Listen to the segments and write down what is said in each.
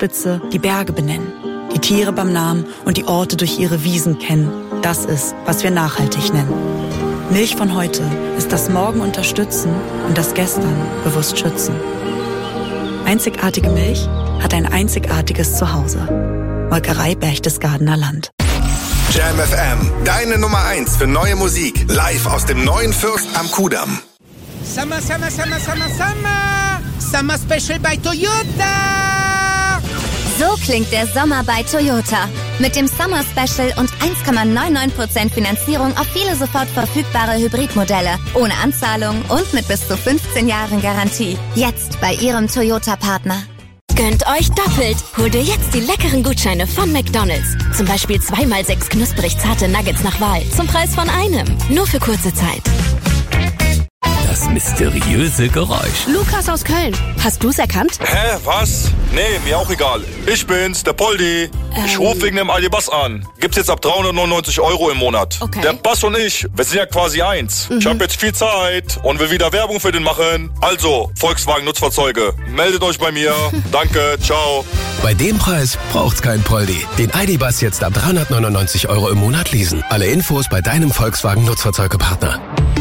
Zugspitze die Berge benennen, die Tiere beim Namen und die Orte durch ihre Wiesen kennen. Das ist, was wir nachhaltig nennen. Milch von heute ist das Morgen unterstützen und das Gestern bewusst schützen. Einzigartige Milch hat ein einzigartiges Zuhause. Molkerei Berchtesgadener Land. Jam FM, deine Nummer 1 für neue Musik. Live aus dem neuen Fürst am Kudamm. Summer, summer, summer, summer, summer. Summer Special bei Toyota. So klingt der Sommer bei Toyota. Mit dem Summer Special und 1,99% Finanzierung auf viele sofort verfügbare Hybridmodelle. Ohne Anzahlung und mit bis zu 15 Jahren Garantie. Jetzt bei Ihrem Toyota-Partner. Gönnt euch doppelt. Hol dir jetzt die leckeren Gutscheine von McDonald's. Zum Beispiel 2x6 knusprig zarte Nuggets nach Wahl. Zum Preis von einem. Nur für kurze Zeit. Das mysteriöse Geräusch. Lukas aus Köln. Hast du's erkannt? Hä, was? Nee, mir auch egal. Ich bin's, der Poldi. Ich rufe wegen dem Aldi-Bass an. Gibt's jetzt ab 399 € im Monat. Okay. Der Bass und ich, wir sind ja quasi eins. Ich habe jetzt viel Zeit und will wieder Werbung für den machen. Also, Volkswagen Nutzfahrzeuge, meldet euch bei mir. Danke, ciao. Bei dem Preis braucht's kein Poldi. Den Aldi-Bass jetzt ab 399 € im Monat leasen. Alle Infos bei deinem Volkswagen Nutzfahrzeugepartner.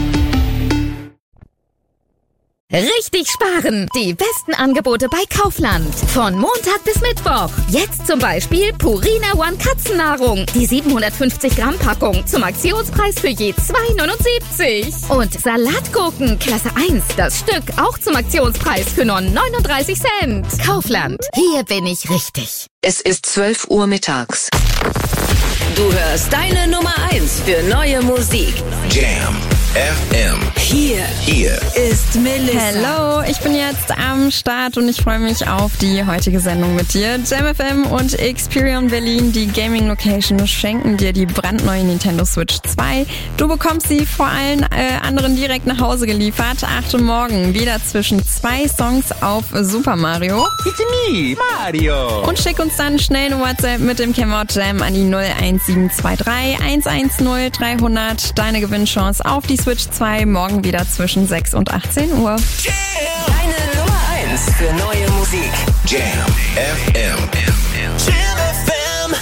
Richtig sparen! Die besten Angebote bei Kaufland. Von Montag bis Mittwoch. Jetzt zum Beispiel Purina One Katzennahrung. Die 750 Gramm Packung zum Aktionspreis für je 2,79. Und Salatgurken Klasse 1. Das Stück auch zum Aktionspreis für nur 39 Cent. Kaufland. Hier bin ich richtig. Es ist 12 Uhr mittags. Du hörst deine Nummer 1 für neue Musik. Jam FM. Hier ist Melissa. Hallo, ich bin jetzt am Start und ich freue mich auf die heutige Sendung mit dir. Jam FM und Experion Berlin, die Gaming Location, schenken dir die brandneue Nintendo Switch 2. Du bekommst sie vor allen anderen direkt nach Hause geliefert. Achte morgen wieder zwischen 2 Songs auf Super Mario. It's me, Mario. Und schick uns dann schnell eine WhatsApp mit dem Kennwort Jam an die 01723 110 300. Deine Gewinnchance auf die Switch 2 morgen wieder zwischen 6 und 18 Uhr. Deine Nummer 1 für neue Musik. Jam FM. Jam FM.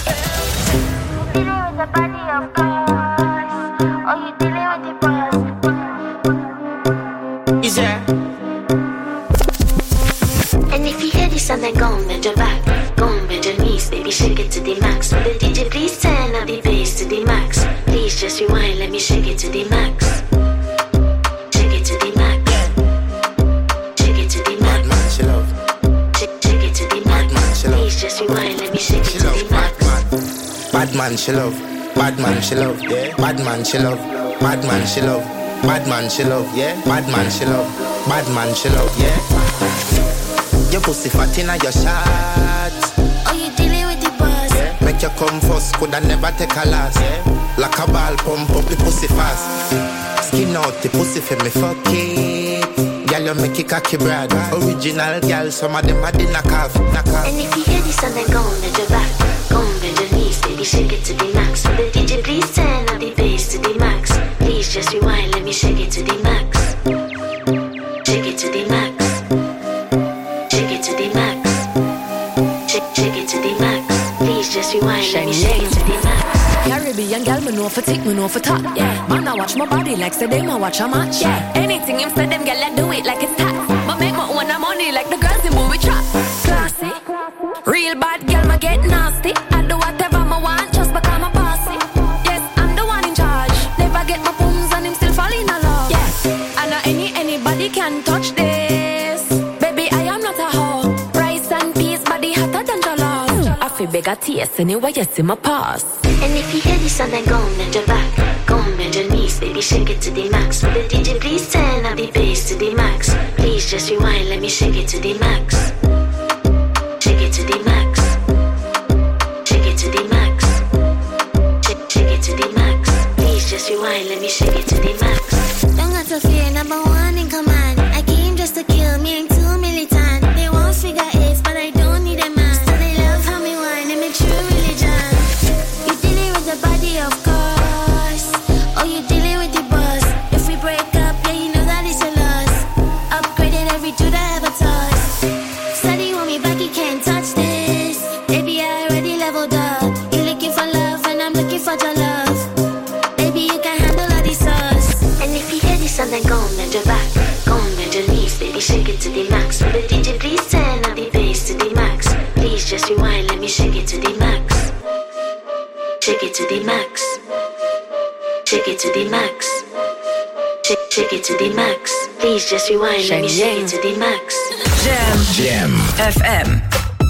Is there? And if you hear this song, then go and bend your back. Go and bend your knees, baby, shake it to the max. Will the DJ please turn up the bass to the max? Please just rewind, let me shake it to the max. Shake it to the max. Shake it to the max. Shake it to the max. Please just rewind, let me shake it to the max. Bad man, she love. Bad man, she love. Yeah. Bad man, she love. Bad man, she love. Bad man, she love. Yeah. Bad man, she love. Bad man, she love. Yeah. Your pussy fat inna your shots. Oh, you dealing with the boss? Yeah. Make you come first, coulda never take a last. Yeah. Like a ball, pump up the pussy fast. Skin out the pussy for me, fuck it. Girl, you make it cocky, brad. Original girl, some of them are the knockoff. And if you hear this song, then go and bend your back. Go and bend your knees, baby, shake it to the max. Will the DJ please turn up the bass to the max? Please just rewind, let me shake it to the max. Shake it to the max. Shake it to the max. Shake it to the max. Please just rewind, let me shake it to the max. Caribbean girl, me know for tick, me know for top. Yeah, man, I watch my body like say them I watch a match. Yeah, anything him say them girl, I do it like it's tax. But make my own money like the girls in movie trap. Classy, real bad girl, me get nasty. I do whatever I want just because I'm bossy. Yes, I'm the one in charge. Never get my pums and him still fall in love. Yeah, I know anybody can touch this. Baby, I am not a hoe. Rice and peas, body hotter than jollof. I feel bigger taste anyway, you see my pass. And if you hear this song, then go and bend your back. Go and bend your knees, baby, shake it to the max. Will the DJ please turn up the bass to the max? Please just rewind, let me shake it to the max. Shake it to the max. Shake it to the max. Shake it to the max. Please just rewind, let me shake it to the max. Don't got to fear, number one in command. I came just to kill me, ain't too militant. They want figure eights, but I don't need a man. So they love how me whine and me true religion. You dealing with the body, of course. Oh, you dealing with the boss. If we break up, yeah, you know that it's a loss. Upgraded every dude I ever touched. Steady want me back, you can't touch this. just rewind, let me shake it to the max. Shake it to the max. Shake it to the max. Shake it to the max. Please just rewind, let me shake it to the max. Jam FM.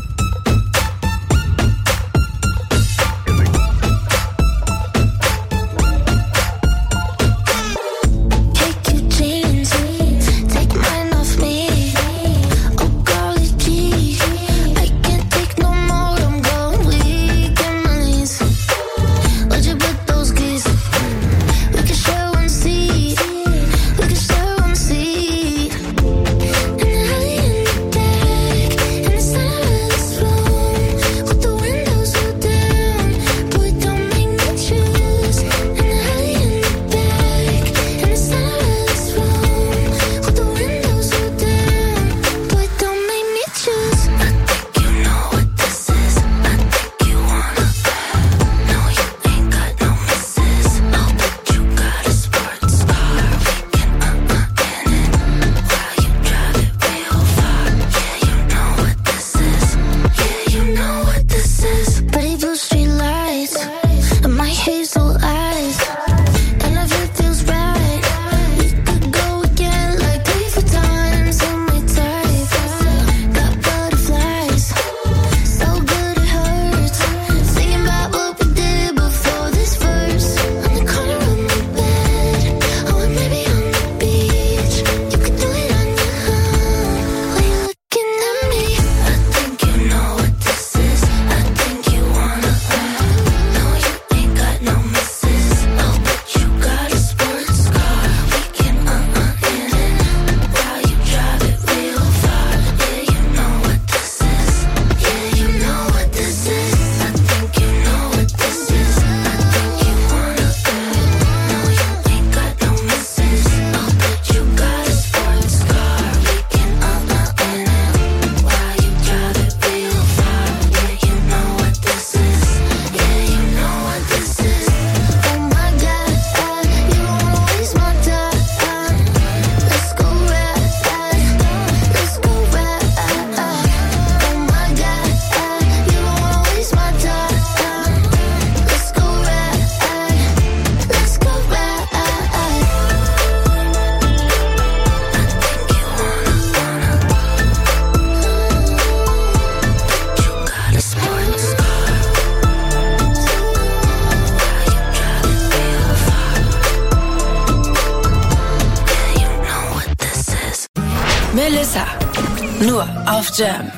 Melissa, nur auf Jam.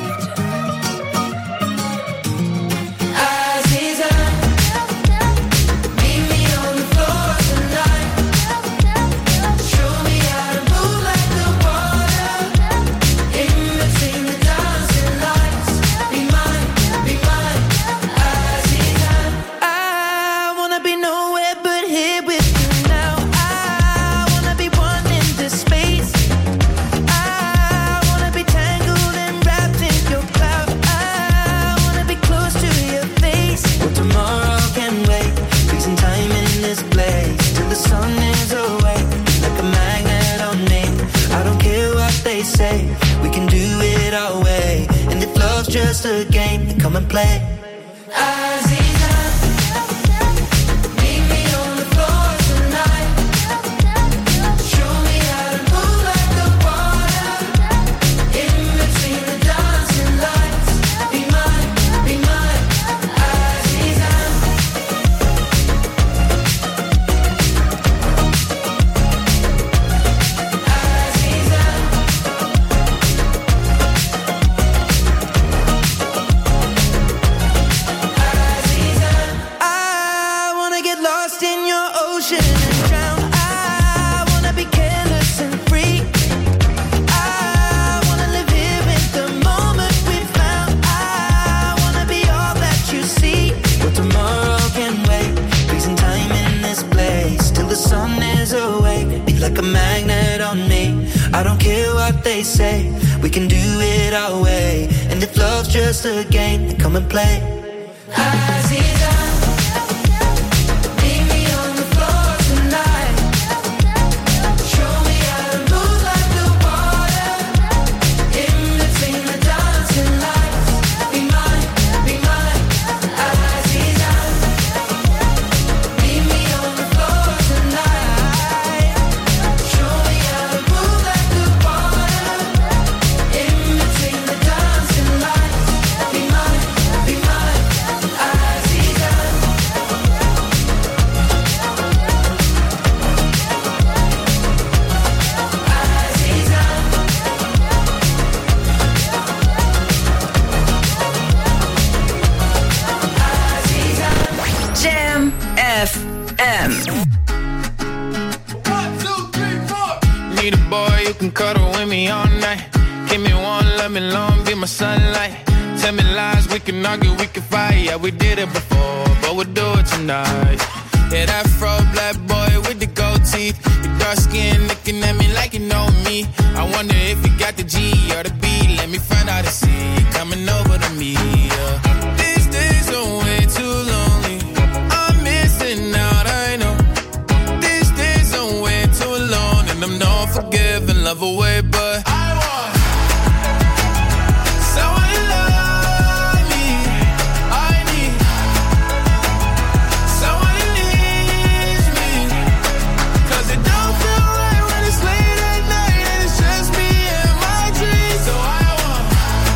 Just a game, come and play. Say we can do it our way, and if love's just a game, then come and play. Be mine. you can cuddle with me all night. Give me one, love me long, be my sunlight. Tell me lies, we can argue, we can fight. Yeah, we did it before, but we'll do it tonight. Yeah, that fro black boy with the gold teeth. Your dark skin looking at me like you know me. I wonder if you got the G or the B. Let me find out and see you coming over to me. Yeah. These days are way too lonely. I'm missing out, I know. These days are way too alone, and I'm not forgiving, love away, but I want someone to love me. I need someone who needs me. 'Cause it don't feel right when it's late at night and it's just me and my dreams. So I want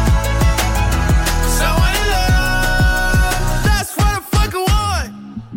someone to love. That's what I fucking want.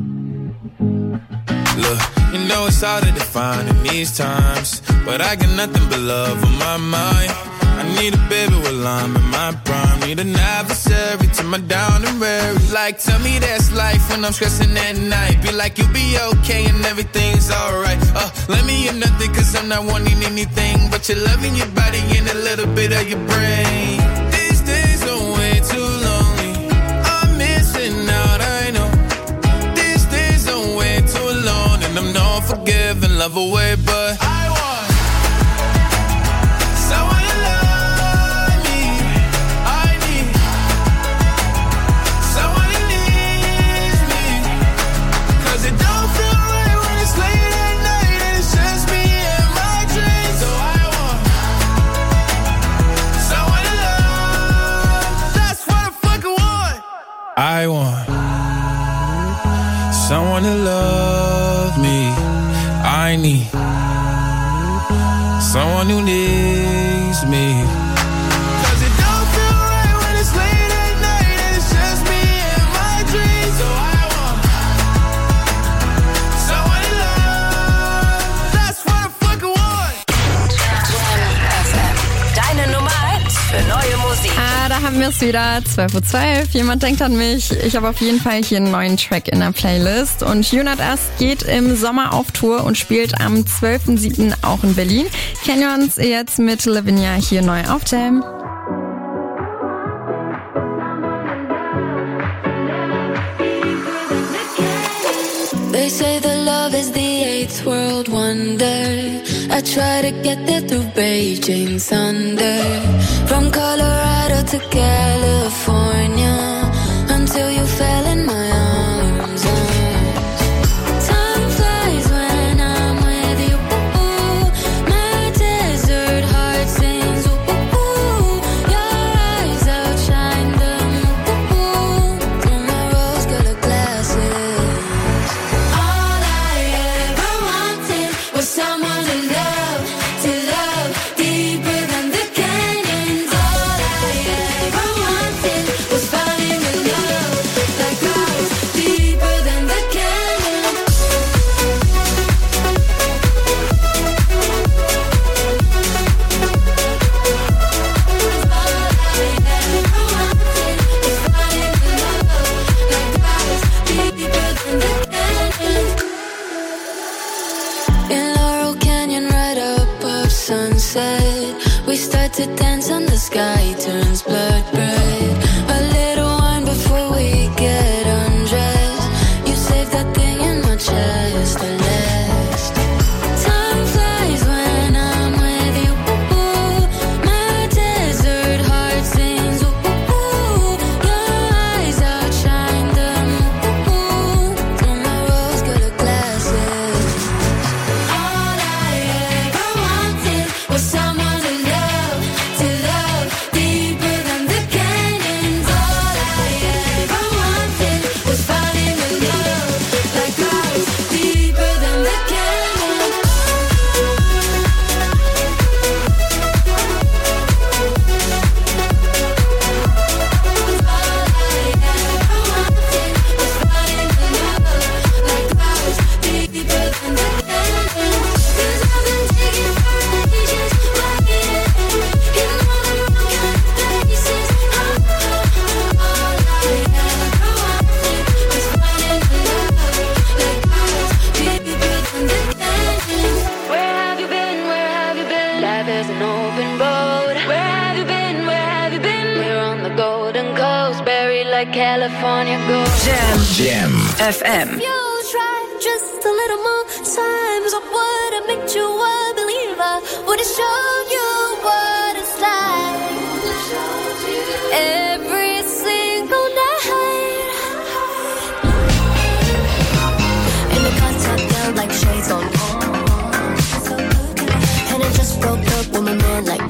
Look, you know it's hard to define in these times, but I got nothing but love on my mind. I need a baby while I'm in my prime. Need an adversary to my down and weary. Like, tell me that's life when I'm stressing at night. Be like, you'll be okay and everything's alright. Let me in nothing 'cause I'm not wanting anything but your love in your body and a little bit of your brain. These days are way too lonely. I'm missing out, I know. These days are way too alone, and I'm not forgiving, love away, but I want someone to love me. I need someone who needs me. 'Cause it don't feel right when it's late at night and it's just me and my dreams. So I want someone to love. That's what I fucking want. I want someone to love me. I need someone who needs me. 'Cause it don't feel right when it's late at night and it's just me and my dreams. So I want someone to love. That's what I fucking want. Deine Nummer 1 für neue Musik. Da haben wir es wieder, 12:12 Uhr. Jemand denkt an mich. Ich habe auf jeden Fall hier einen neuen Track in der Playlist. Und You Not Us geht im Sommer auf Tour und spielt am 12.07. auch in Berlin. Kennen wir uns jetzt mit Lavinia hier neu auf Jam. They say that love is the 8th world wonder. I try to get there through Beijing Sunday. From Colorado to California, until you fell in my arms. Time flies when I'm with you. My desert heart sings. Your eyes outshine them. Through my rose-colored glasses. All I ever wanted was someone to love deeper than the canyons. All I ever wanted was falling in love like clouds deeper than the canyons. All I ever wanted was falling in love like clouds deeper than the canyons. In Laurel Canyon, right above sunset, we start to dance and the sky turns blood red. A little wine before we get undressed. You save that thing in my chest, the last. Time flies when I'm with you. My desert heart sings. Your eyes outshine them. Through my rose-colored glasses. All I ever wanted was someone to love deeper than like California gold. Jam FM. You try just a little more times, I would have made you a believer. Would have shown you what it's like. Every single night. In the contact down like shades on. And I just broke up with my man like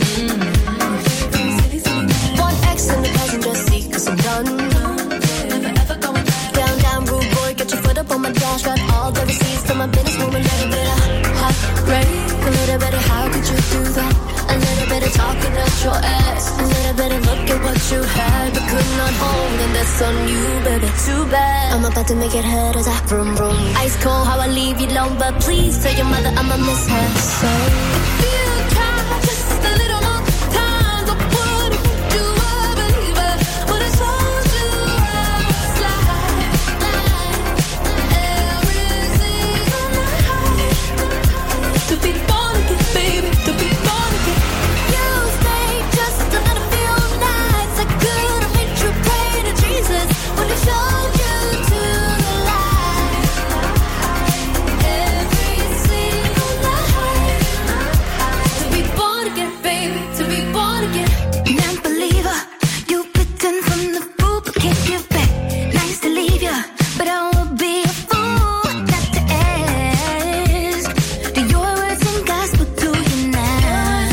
One X in the passenger seat cause I'm done. Never ever going back. Down, down, rude boy, get your foot up on my dash. Got all the receipts to my business woman. Little bit of heartbreak, a little bit of how could you do that? A little bit of talking out your ass, a little bit of look at what you had but could not hold, and that's on you, baby. Too bad. I'm about to make it hurt as I vroom vroom. Ice cold how I leave you alone, but please tell your mother I'ma miss her. So if you try just a little more time, I would've made you a believer. Would've told you I was like every single night. To be born again, baby, to be born again. You stayed just a little few nights. I could've made you pray to Jesus. Would've showed you to the light. Every single night. To be born again, baby, to be born again. Non-believer, you pretend from the fool but can't give back. Nice to leave ya, but I would be a fool not to ask. Do your words and gospel to you now?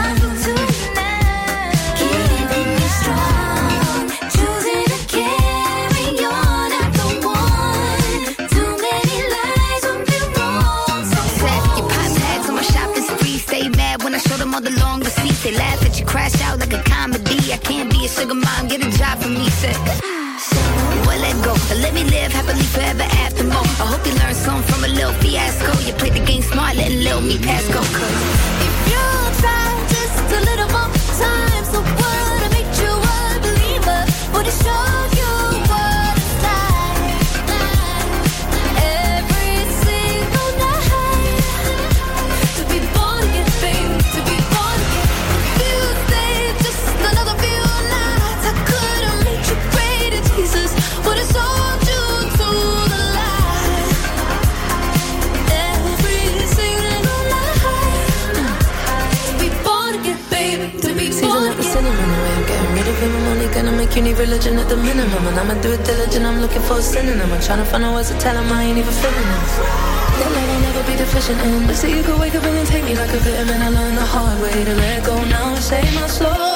Keeping you strong, choosing to carry on. I don't want too many lies on me wrong. So Set your pop tags on my shopping spree. Stay mad when I show them all the long receipts. They laugh at you, crash out like a comedy. I can't be a sugar mom, get a job for me. Said, well, let go. Let me live happily forever after more. I hope you learn something from a little fiasco. You played the game smart, letting little me pass go. Cause if you try just a little more time, so would've made you a believer. Would've showed you what it's like. Every single night. To be born again, baby, to be born again. If you stayed just another few nights, I could've made you pray to Jesus. Would've sold you to the light. Every single night. To be born again, baby, to be born again. Cinnamon, the way I'm getting rid of him, I'm only gonna make you need religion at the minimum. And I'ma do it diligent, I'm looking for a synonym. I'm trying to find out words to tell him I ain't even feeling this. That love I'll never be deficient in. Let's say you could wake up and take me like a vitamin. I learned the hard way to let go now and save my soul.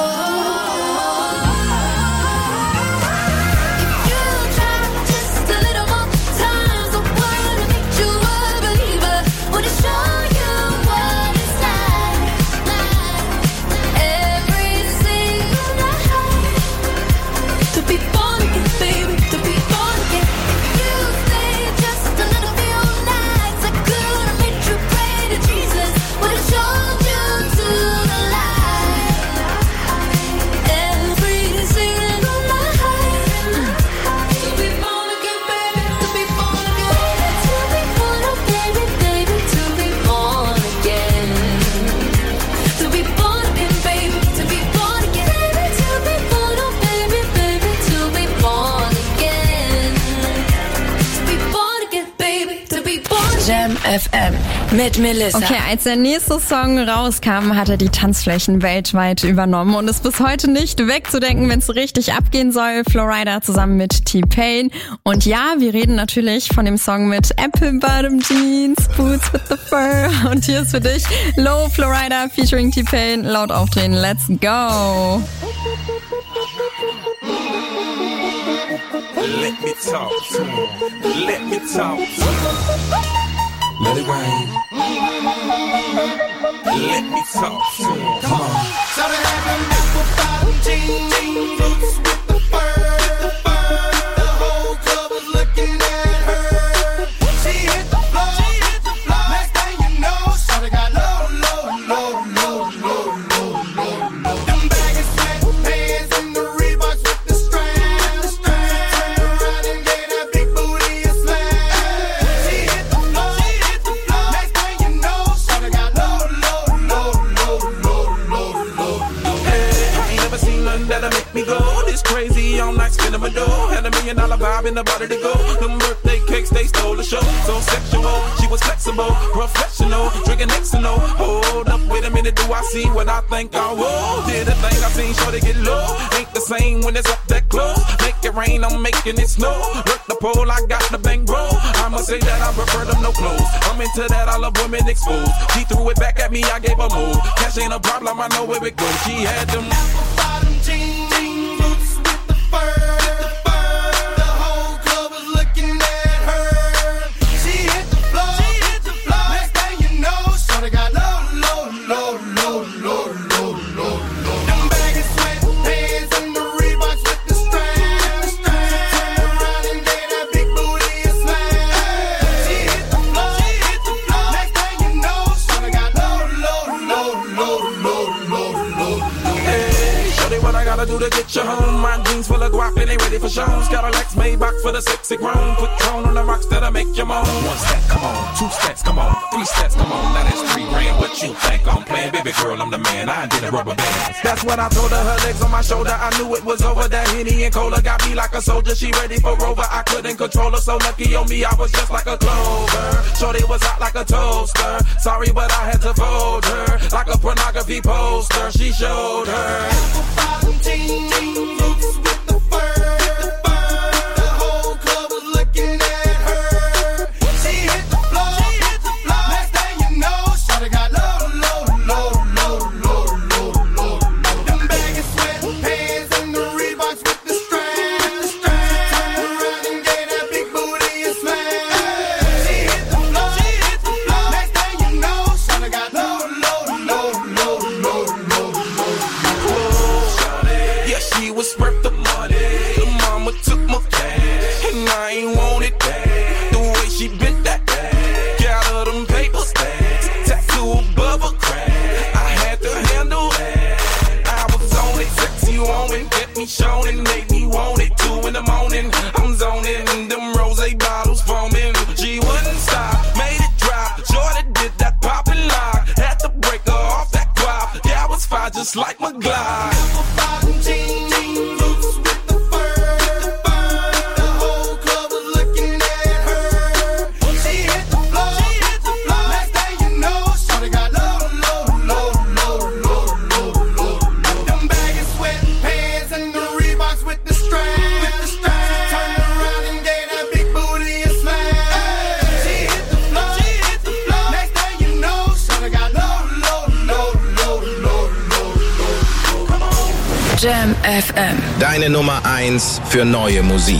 Jam FM mit Melissa. Okay, als der nächste Song rauskam, hat er die Tanzflächen weltweit übernommen und ist bis heute nicht wegzudenken, wenn es richtig abgehen soll. Flo Rida zusammen mit T-Pain. Und ja, wir reden natürlich von dem Song mit Apple Bottom Jeans, Boots with the Fur. Und hier ist für dich Low, Flo Rida featuring T-Pain. Laut aufdrehen, let's go! Let me talk to him. Let me talk to him. Let it rain. Let me talk to him. Come on. So they have them apple bottom jeans, boots with the fur. The whole club was looking at her. She hit the floor. Next thing you know, shawty got low. Them baggy sweatpants and the Reeboks with the straps. Turned around and gave that big booty a slap. She hit the floor. Next thing you know, shawty got low. Hey, I ain't never seen nothing that'll make me go this crazy. Salvador. Had $1 million vibe in the body to go. Them birthday cakes, they stole the show. So sexual, she was flexible, professional, drinking Xano. Hold up, wait a minute, do I see what I think I will? Did a thing I seen, sure to get low. Ain't the same when it's up that close. Make it rain, I'm making it snow. Work the pole, I got the bang bro. I'ma say that I prefer them no clothes. I'm into that, I love women exposed. She threw it back at me, I gave her move. Cash ain't a problem, I know where it goes. She had them apple-bottom jeans, boots with the fur. The whole club was looking at her. She hit the floor. Next thing you know, shorty got low. Them baggy sweatpants and the Reeboks with the straps. Turn around and gave that big booty a slap. She hit the floor. Next thing you know, shorty got low. Hey, shorty, what I gotta do to get you home? My jeans full of guap and they ready for shows. Got a Lex Maybach for the sexy grown. Put Tron on the rocks that'll make you moan. 1 step, come on. 2 steps, come on. 3 steps, come on. Now that's $3 grand. What you think I'm playing? Baby girl, I'm the man. I did a rubber band. That's what I told her. Her legs on my shoulder. I knew it was over. That Henny and Cola got me like a soldier. She ready for Rover. I couldn't control her. So lucky on me, I was just like a clover. Shorty was hot like a toaster. Sorry, but I had to fold her like a pornography poster. She showed her apple-bottom jeans, boots with the fur. The whole club was looking at her. She hit the floor. Next thing you know, shorty got low. Them baggy sweatpants and the Reeboks with the straps. Turn around and gave that big booty a slap. She hit the floor. Next thing you know, shorty got low. Yeah, she was worth the money. The mama took my cash, and I ain't want it back. The way she bent that ass, got her them paper stacks, tattoo above her crack. I had to handle that. I was on it, sexy woman, kept me showing, and made me want it. 2 in the morning, I'm zoning, and them rosé bottles foaming. She wouldn't stop, made it drop. Jordan did that pop and lock. Had to break her off that guap. Yeah, I was fine just like my Glock. Apple-bottom jeans, boots with the fur. The whole club was looking at her. She hit the floor. Next thing you know, shorty got low. Them baggy sweatpants and the Reeboks with the straps. Turn around and gave that big booty a slap. She hit the floor. Next thing you know, shorty got low. Jam FM. Deine Nummer 1 für neue Musik.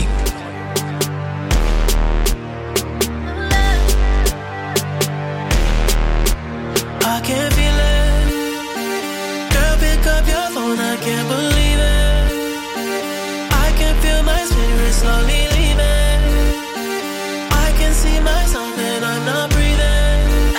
I can't feel it. Girl, pick up your phone, I can't believe it. I can feel my spirit slowly leaving. I can see myself and I'm not breathing.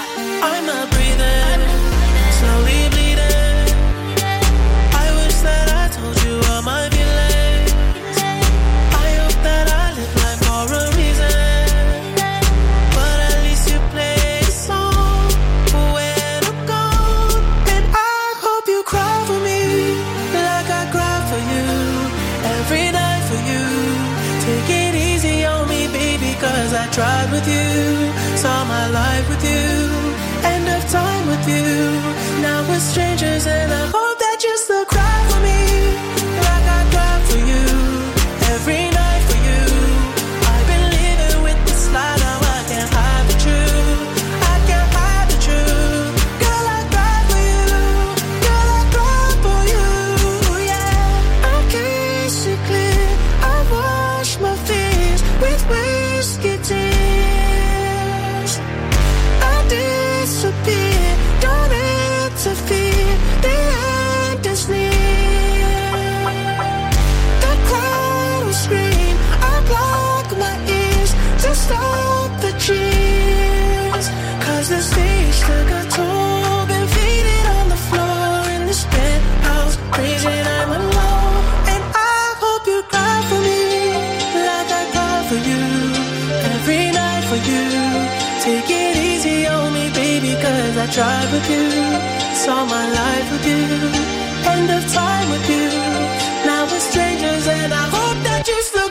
Slowly bleeding. I wish that I told you all my feelings. I hope that I live life for a reason. But at least you play a song when I'm gone. And I hope you cry for me like I cry for you. Every night for you. Take it easy on me, baby, cause I tried with you. Saw my life with you. End of time with you. Now we're strangers and I hope that you still cry for me like I cry for you. Every night for you. I've been living with this lie, now I can't hide the truth. I can't hide the truth. Girl, I cry for you. Girl, I cry for you. Yeah, I kiss you clear. I wash my fears with whiskey tears. I disappear. Don't interfere. The end is near. The crowd will scream. I block my ears to stop the cheers. Cause the stage took a toll. Been faded on the floor in this penthouse. Crazy and I'm alone. And I hope you cry for me like I cry for you. Every night for you. Take it easy on me, baby, cause I tried with you. Saw my life with you. End of time with you. Now we're strangers and I hope that you still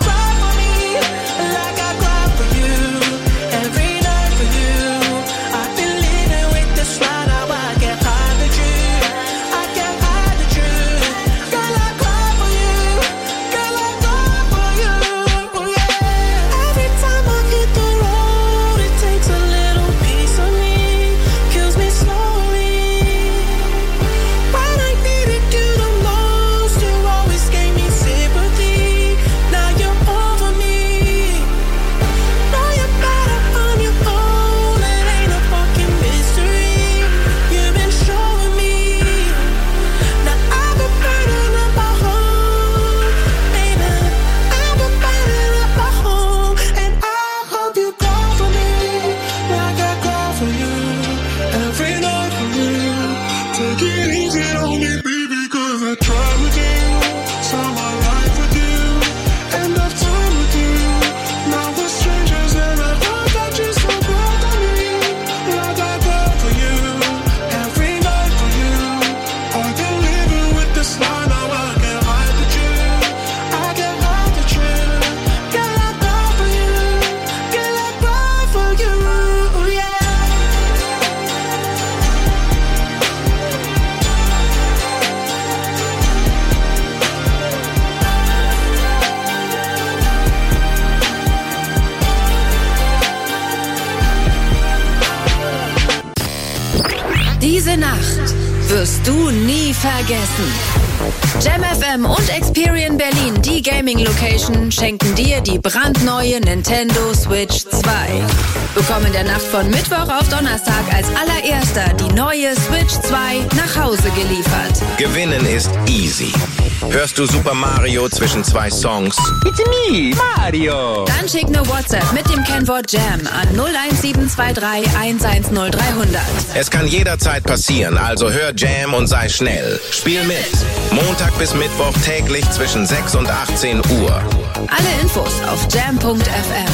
Nacht wirst du nie vergessen. Jam FM und Experian Berlin, die Gaming-Location, schenken dir die brandneue Nintendo Switch 2. Bekomm in der Nacht von Mittwoch auf Donnerstag als allererster die neue Switch 2 nach Hause geliefert. Gewinnen ist easy. Hörst du Super Mario zwischen zwei Songs? It's me, Mario. Dann schick ne WhatsApp mit dem Kennwort Jam an 01723 110300. Es kann jederzeit passieren, also hör Jam und sei schnell. Spiel mit. Montag bis Mittwoch täglich zwischen 6 und 18 Uhr. Alle Infos auf jam.fm.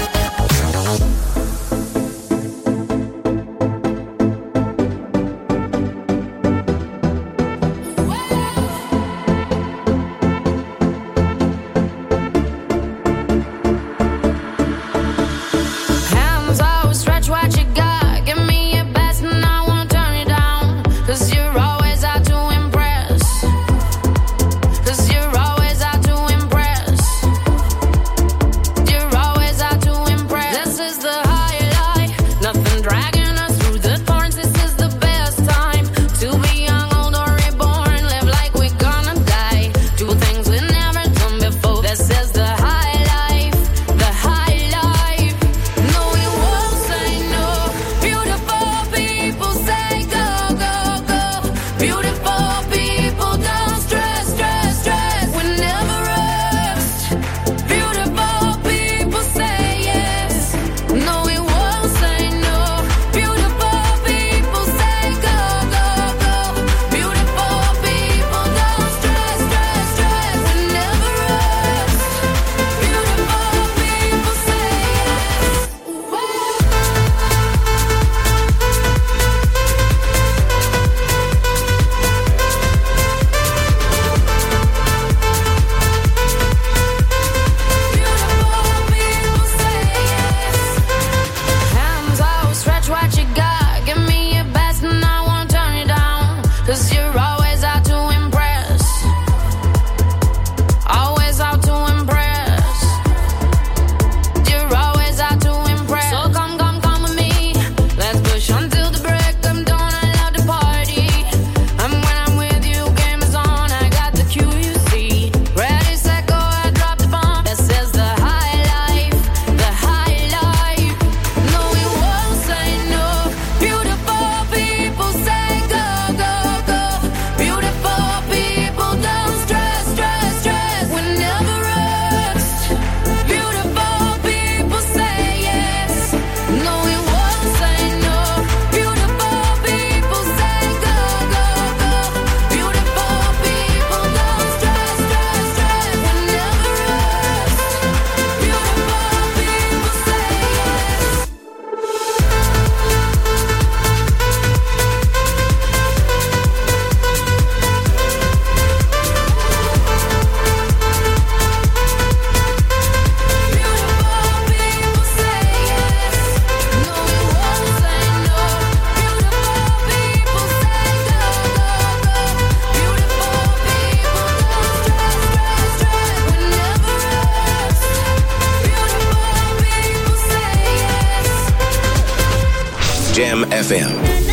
Jam FM.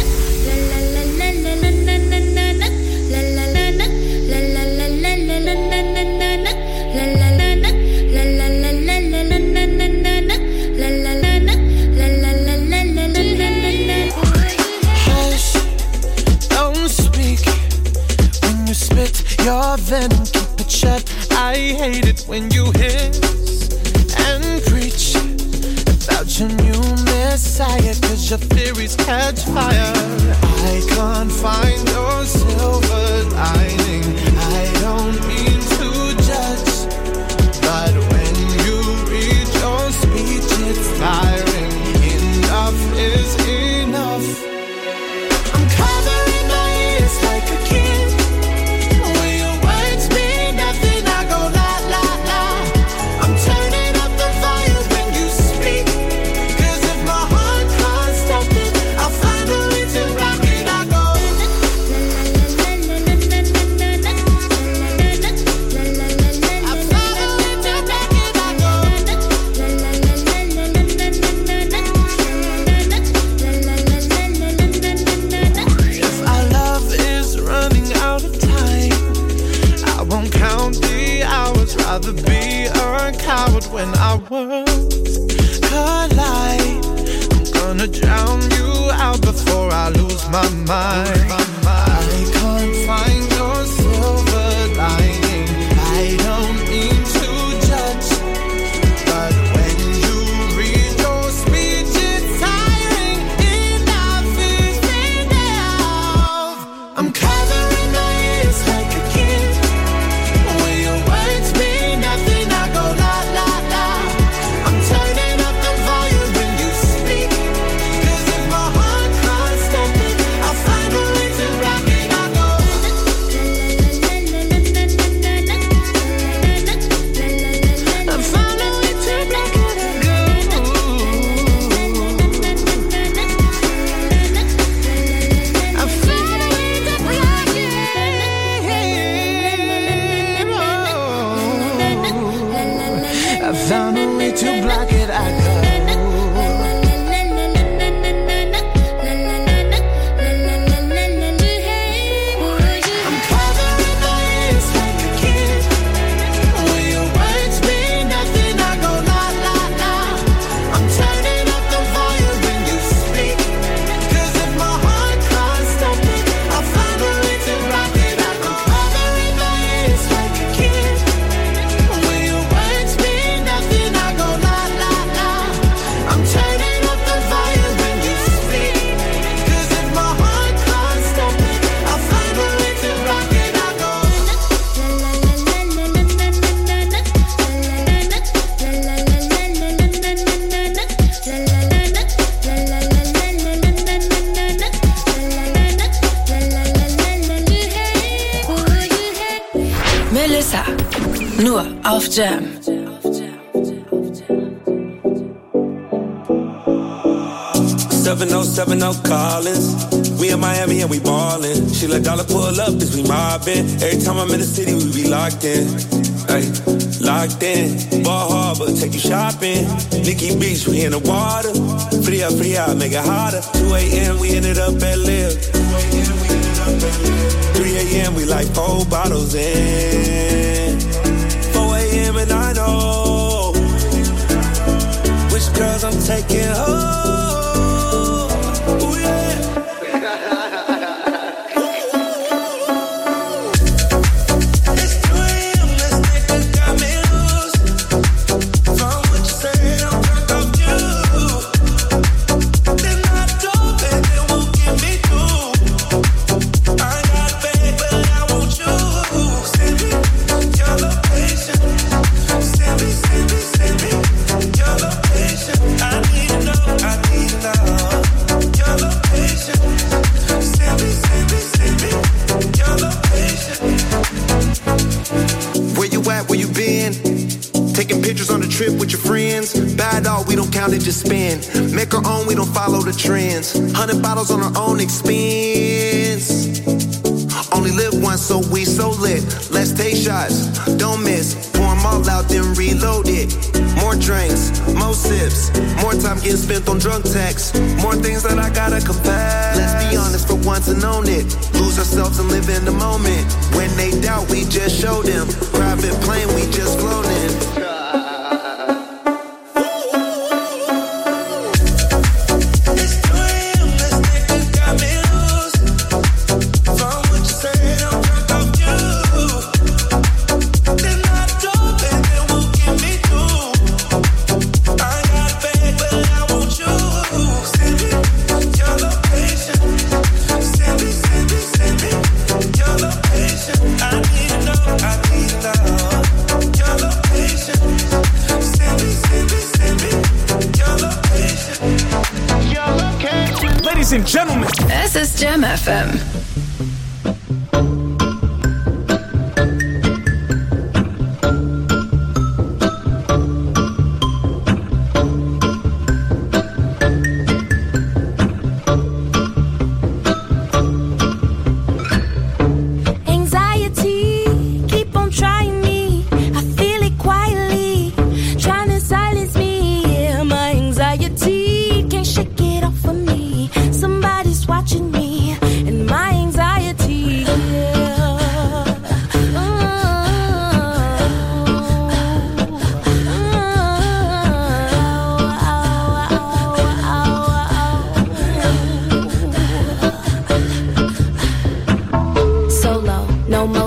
Your venom, keep it shut. I hate it when you hiss and preach about your new messiah, 'cause your theories catch fire. I can't find your silver lining. I don't mean to judge, but when you read your speech, it's tiring. Enough is enough. I'm covering my ears like a kid. when our worlds collide. I'm gonna drown you out before I lose my mind. I can't find your silver lining. I don't mean to judge, but when you read your speech, it's tiring enough, is enough. I'm covering my ears like a kid. When your words mean nothing, I go la la la. I'm turning up the volume when you speak, 'cause if my heart can't stop it, I'll find a way to rock it. I go. I found a way to block it. I go. I found a way to block it. I found a way to block it. I go. I'm covering my ears like a kid. When your words mean nothing, I go la la la. I'm turning up the volume when you speak, 'cause if my heart can't stop it, I'll find a way to rock it. I go. Covering my ears like a kid. When your words mean nothing, I go la la la. I'm turning up the volume when you speak, 'cause if my heart can't stop it, I'll find a way to rock it. I go. Melissa, nur auf Jam. 7070 Collins. We in Miami and we ballin'. She let dollar pull up, cause we mobbin'. Every time I'm in the city, we be locked in. Ay, locked in. Ball Harbor, take you shopping. Nikki Beach, we in the water. Free up, make it hotter. 2 a.m., we ended up at Live. 3 a.m., we like 4 bottles in. 4 a.m. and I know which girls I'm taking home. Ooh, yeah. It's 2 a.m., this nigga got me loose. From what you said, I'm drunk off you. Then I drove and it won't get me through. I got bad, but I want you. Send me your location. Send me your location. I need to know. Your location. Send me your location. Where you at? Where you been? Taking pictures on the trip with your friends. Bad dog, we don't count it, just spend. Make our own, we don't follow the trends. 100 bottles on our own expense. Only live once, so we so lit. Let's take shots, don't miss. Pour 'em all out, then reload it. More drinks, more sips. More time getting spent on drunk texts. More things that I gotta confess. Let's be honest for once and own it. Lose ourselves and live in the moment. When they doubt, we just show them. Private plane, we just flown in. It's 2 a.m., this nigga got me loose. From what you said, I'm drunk off you. Then I drove and it won't get me through. I got bad, but I want you. Send me your location. Send me your location. I need to know. Your location. Send me your location. Your location. Ladies and gentlemen, Es ist Jam FM. Anxiety, keep on trying me. I feel it quietly, trying to silence me. Yeah, my anxiety can't shake it off of me. Somebody's watching me, and my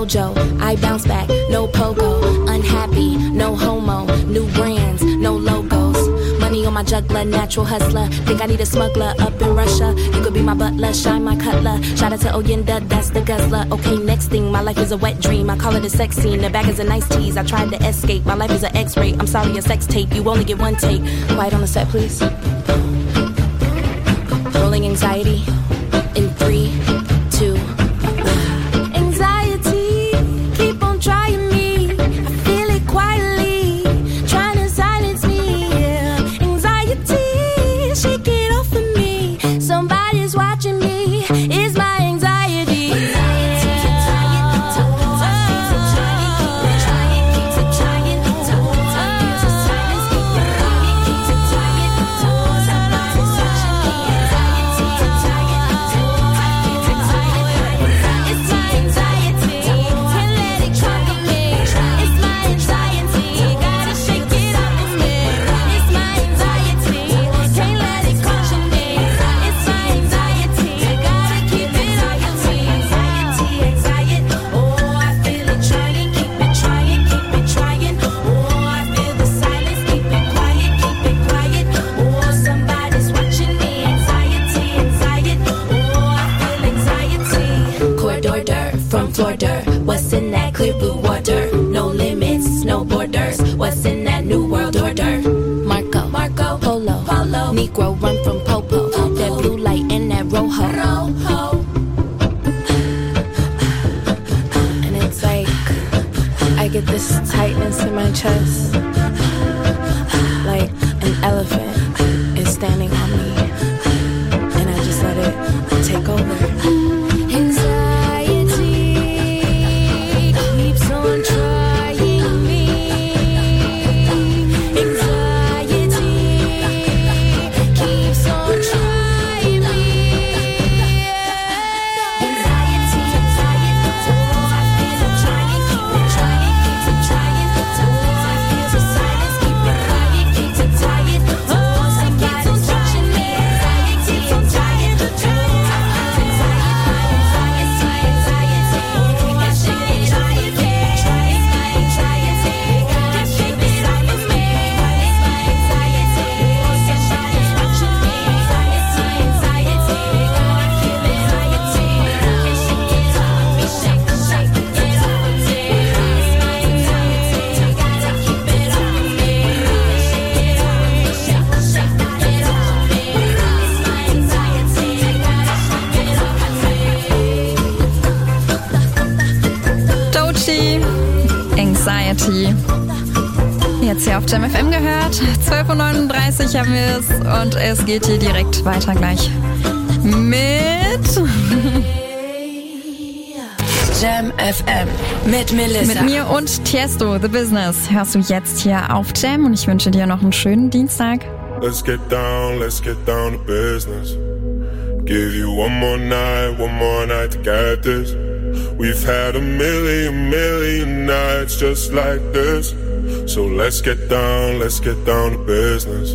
mojo. I bounce back, no pogo. Unhappy, no homo. New brands, no logos. Money on my juggler, natural hustler. Think I need a smuggler up in Russia. You could be my butler, shine my cutler. Shout out to Oyenda, that's the guzzler. Okay, next thing, my life is a wet dream. I call it a sex scene. The bag is a nice tease. I tried to escape. My life is an X-ray. I'm sorry, a sex tape. You only get one take. Quiet on the set, please. Rolling anxiety in 3, 2. Anxiety, keep on trying me. I feel it quietly, trying to silence me. Yeah. Anxiety, shake it off of me. Somebody's watching me. It's my anxiety. What's in that clear blue water? No limits, no borders. What's in that new world order? Marco, Polo, Negro run from Popo. That blue light in that rojo. And it's like I get this tightness in my chest, like an elephant is standing on me, and I just let it take over. Anxiety. Jetzt hier auf Jam FM gehört. 12:39 Uhr haben wir es und es geht hier direkt weiter gleich mit Jam FM mit Melissa. Mit mir und Tiesto, The Business. Hörst du jetzt hier auf Jam und ich wünsche dir noch einen schönen Dienstag. Let's get down to business. Give you one more night to get this. We've had a million nights just like this. So let's get down to business.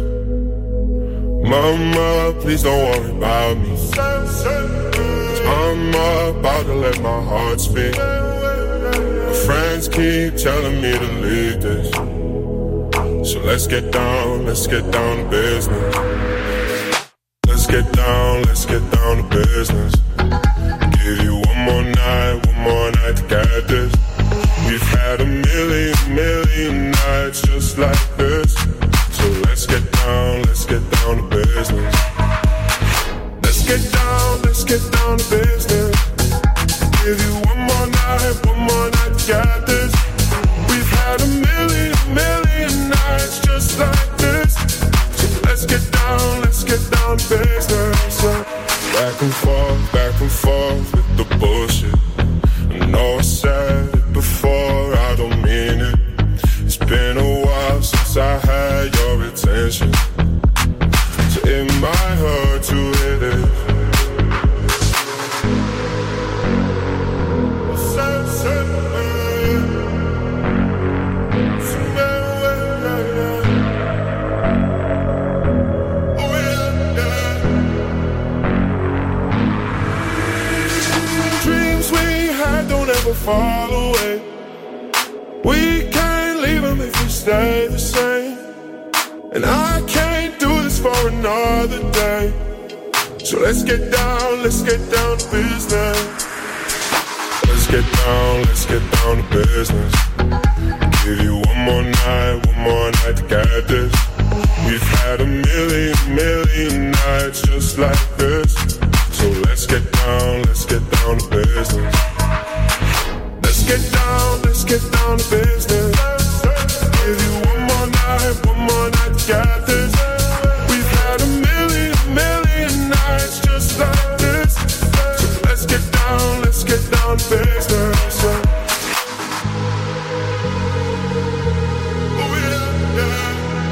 Mama, please don't worry about me. 'Cause I'm about to let my heart speak. My friends keep telling me to leave this. So let's get down to business. Let's get down to business. Give you one more night to get this. We've had a million nights just like this. So let's get down to business. Let's get down to business. Give you one more night to get this. We've had a million nights just like this. So let's get down to business. Back and forth with the bullshit. I know I said it before, I don't mean it. It's been a while since I had your attention. So it might hurt to hit it. fall away. We can't leave them if we stay the same. And I can't do this for another day. So let's get down to business. Let's get down to business. Give you one more night to get this. We've had a million nights just like this. So let's get down to business. Let's get down to business. Give you one more night to get this. We've had a million nights just like this. So let's get down to business. Oh yeah, yeah.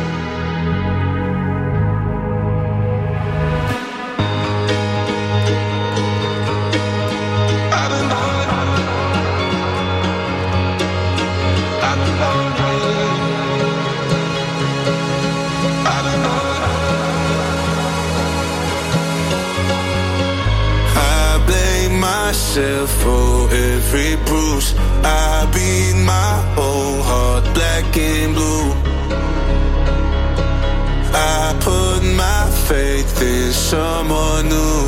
For every bruise, I beat my whole heart black and blue. I put my faith in someone new.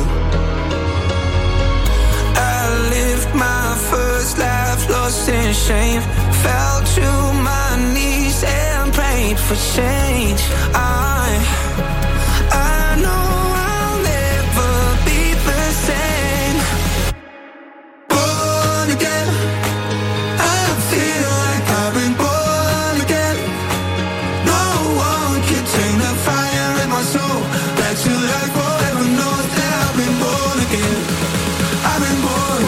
I lived my first life lost in shame. Fell to my knees and prayed for change. I know I'll never be the same. Again, I feel like I've been born again. No one can tame the fire in my soul. That you like forever knows that I've been born again. I've been born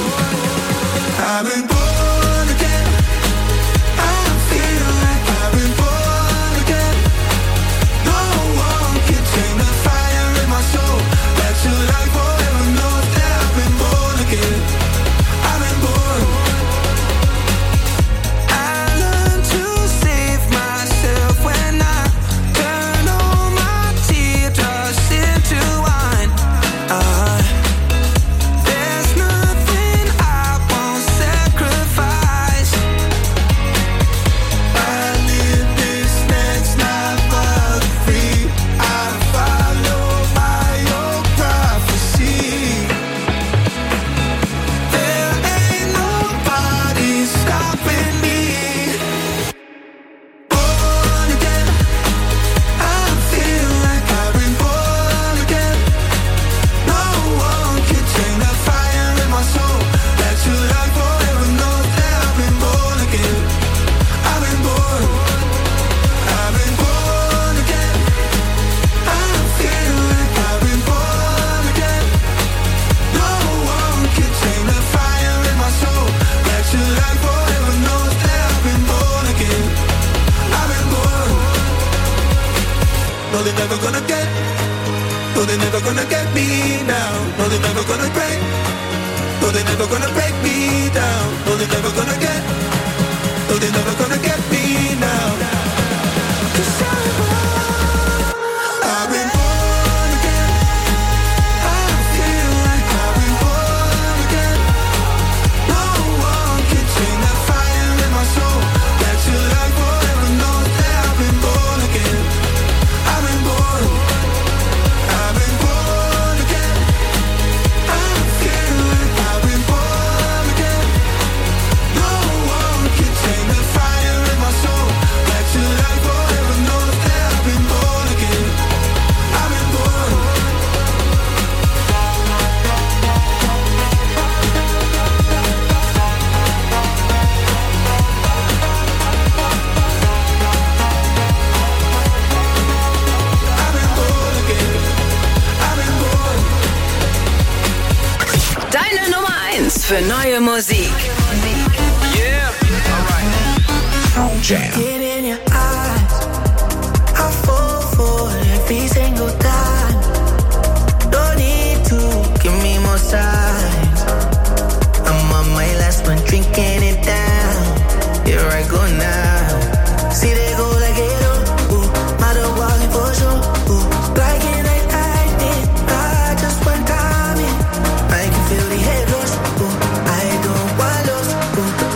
again. I feel like I've been born again. No one can tame the fire in my soul. That you like forever knows that I've been born again. I've been born. Für neue Musik. Yeah, alright. Jam. Get in your eyes. I fall for every single time. Don't need to give me more signs. I'm on my last one, drinking it down. Here I go now. See they go like it up. Ooh, matter walking for sure. Ooh, like it ain't acting. I just one time in. I can feel the head rush. Ooh, I don't want lost. Ooh,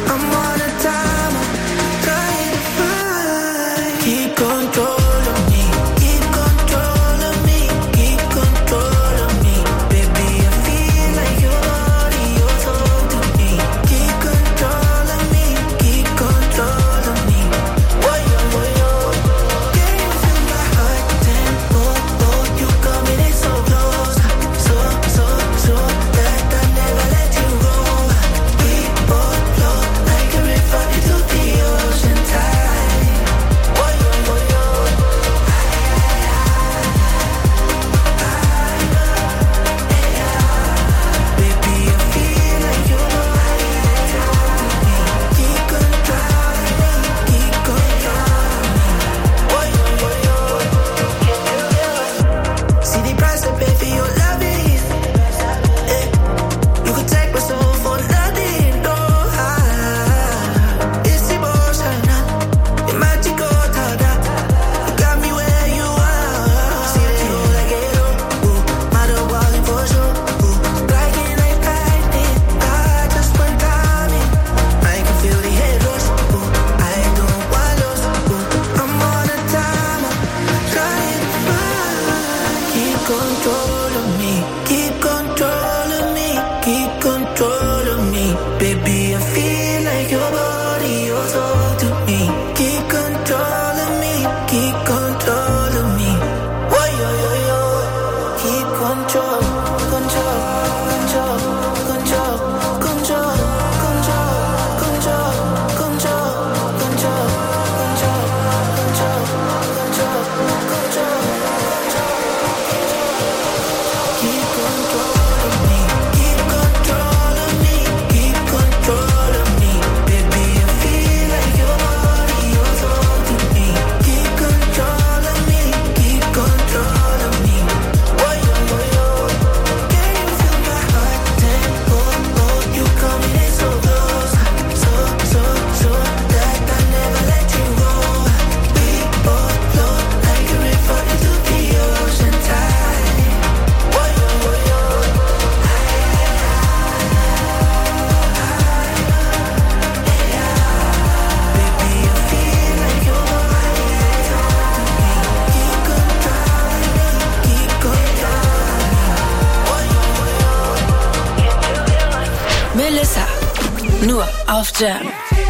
Nur auf Jam.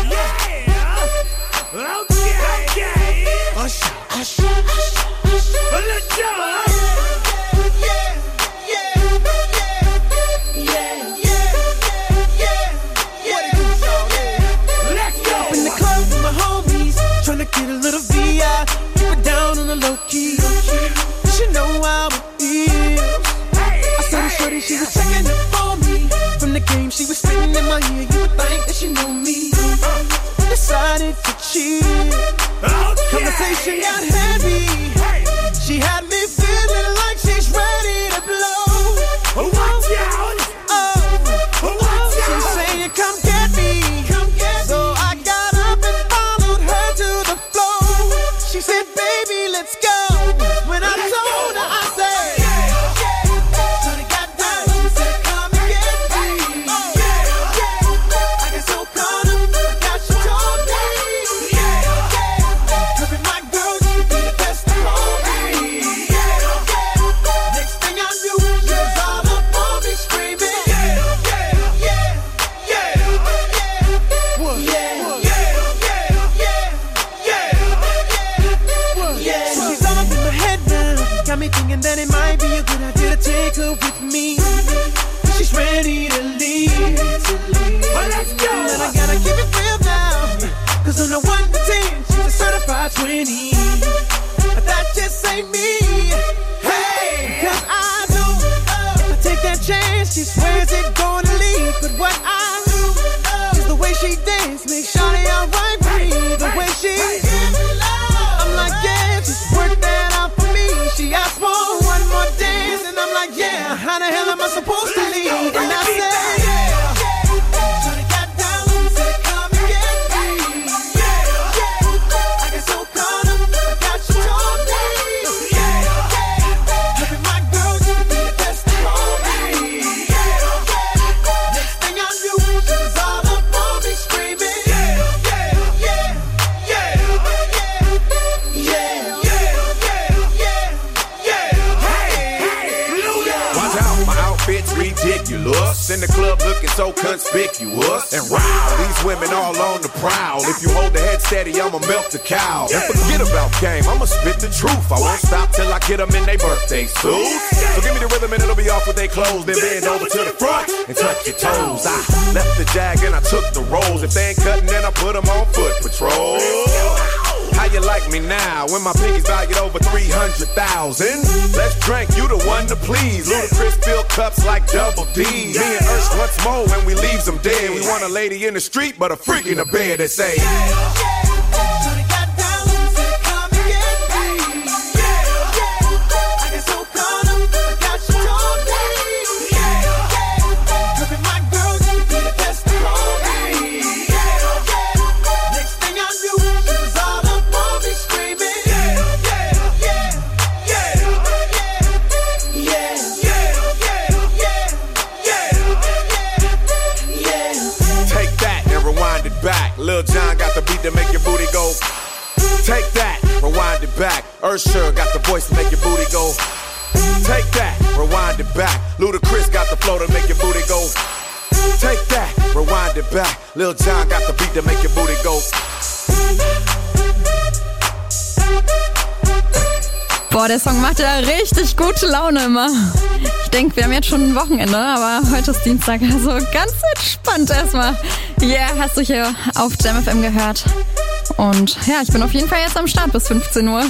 Tryna get a little VI, keep it down on the low key. She know how it is. I saw the shorty, she was checking up for me. From the game, she was spitting in my ear. You would think that she know me. Decided to cheat. Conversation got heavy. She had me feeling like she's ready to blow. Watch out! She's saying, come get me. So I got up and followed her to the floor. She said, baby, let's go. When I told her, I said, so they got down, said, come and get me. I got so caught up, I got you told me. Cause my girl, she be the best of all me. Next thing I knew, she was all up on me screaming. She's all up in my head now. Got me thinking that it might be a good idea to take her with me. She's ready to leave. Well, let's go. And I gotta keep it real now. Cause on the 1 to 10, she's a certified 20. But that just ain't me. Hey, cause I know if I take that chance, she swears it's gonna leave. But what I do is the way she dance makes Shawty alright with me. The way she I'm like, yeah, just work that out for me. She asked for one more dance, and I'm like, yeah, how the hell am I supposed to leave? And I said, so they got down, said, come and get me. I got so caught up, I got you told me. Having my girl, she could be the best of all me. Next thing I knew, she was all up on me screaming. Watch out, my outfit's ridiculous. In the club looking so conspicuous. And wow, these women all on the prowl. If you hold the head steady, I'ma melt the cow. And forget about game, I'ma spit the truth. I won't stop till I get them in their birthday suits. So give me the rhythm and it'll be off with their clothes. Then bend over to the front and touch your toes. I left the jag and I took the rolls. If they ain't cutting, then I put them on foot patrol. How you like me now when my pinky's valued over 300,000? Let's drink, you the one to please. Ludacris fill cups like Double D. Me and Ursh once more when we leaves them dead. We want a lady in the street, but a freak in the bed that say, So they got down, said, come and get me. I got so caught up, I got you told me. Having my girl, she could be the best of all me. Next thing I knew, she was all up on me screaming. take that and rewind it back. Lil Jon got the beat to make your booty go. Take that, rewind it back. Usher got the voice to make your booty go. Take that, rewind it back. Ludacris got the flow to make your booty go. Take that, rewind it back. Lil Jon got the beat to make your booty go. Boah, der Song macht ja richtig gute Laune immer. Ich denke, wir haben jetzt schon ein Wochenende, aber heute ist Dienstag, also ganz entspannt erstmal. Yeah, hast du hier auf Jam FM gehört. Und ja, ich bin auf jeden Fall jetzt am Start bis 15 Uhr.